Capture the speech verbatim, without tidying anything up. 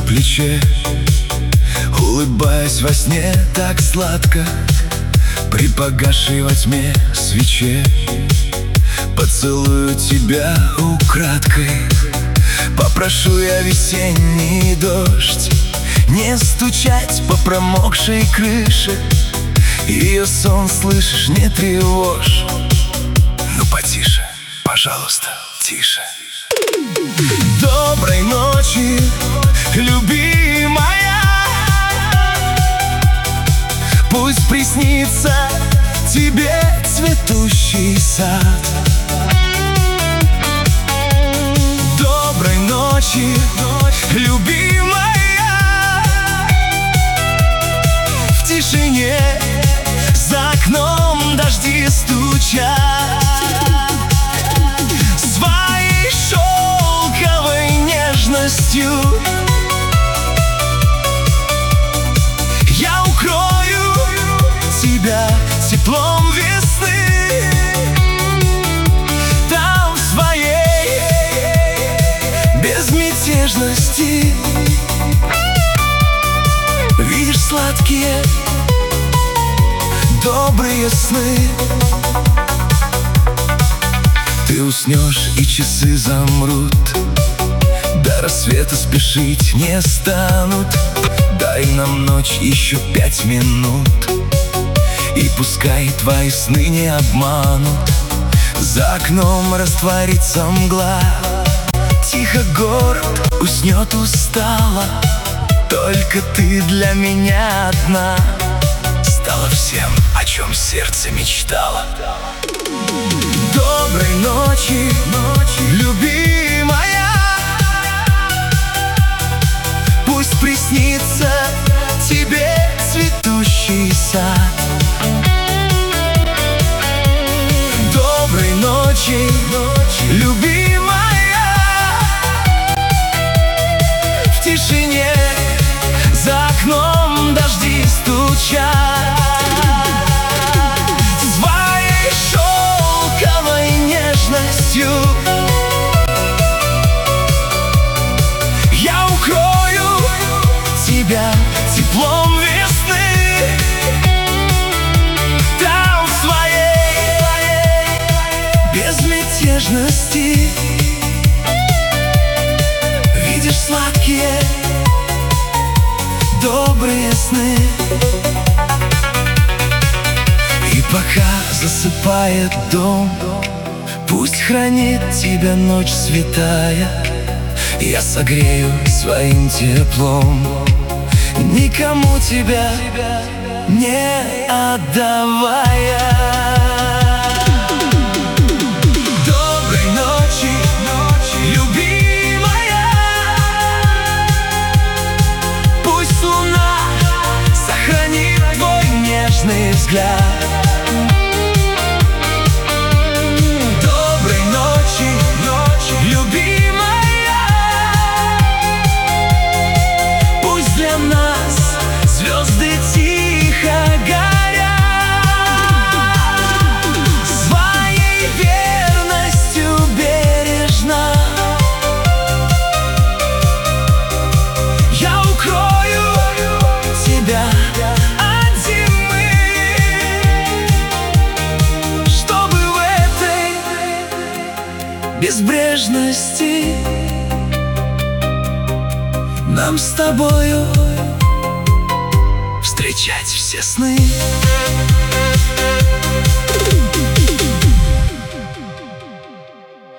плече, улыбаясь во сне так сладко, при погасшей во тьме свече. Поцелую тебя украдкой, попрошу я весенний дождь не стучать по промокшей крыше. Ее сон, слышишь, не тревожь. Ну потише, пожалуйста, тише. Доброй ночи, любимая, пусть приснится тебе цветущий сад. Доброй ночи, любимая, в тишине за окном дожди стучат. Своей шелковой нежностью я укрою тебя теплом весны. Там в своей безмятежности видишь сладкие добрые сны. Ты уснешь, и часы замрут, до рассвета спешить не станут. Дай нам ночь еще пять минут, и пускай твои сны не обманут. За окном растворится мгла, тихо город уснет устало. Только ты для меня одна стала всем, о чем сердце мечтало. Доброй ночи, любимая, пусть приснится тебе цветущий сад. Доброй ночи, любимая, в тишине за окном дожди стучат. Своей шелковой нежностью я укрою тебя теплом весны. Там в своей безмятежности видишь сладкие добрые сны. И пока засыпает дом, пусть хранит тебя ночь святая. Я согрею своим теплом, никому тебя не отдавая. Доброй ночи, любимая, пусть луна сохранит твой нежный взгляд. Доброй ночи, любимая, пусть для нас звезды тихо горят. Своей верностью бережно я укрою тебя от зимы, чтобы в этой безбрежности нам с тобою встречать все сны.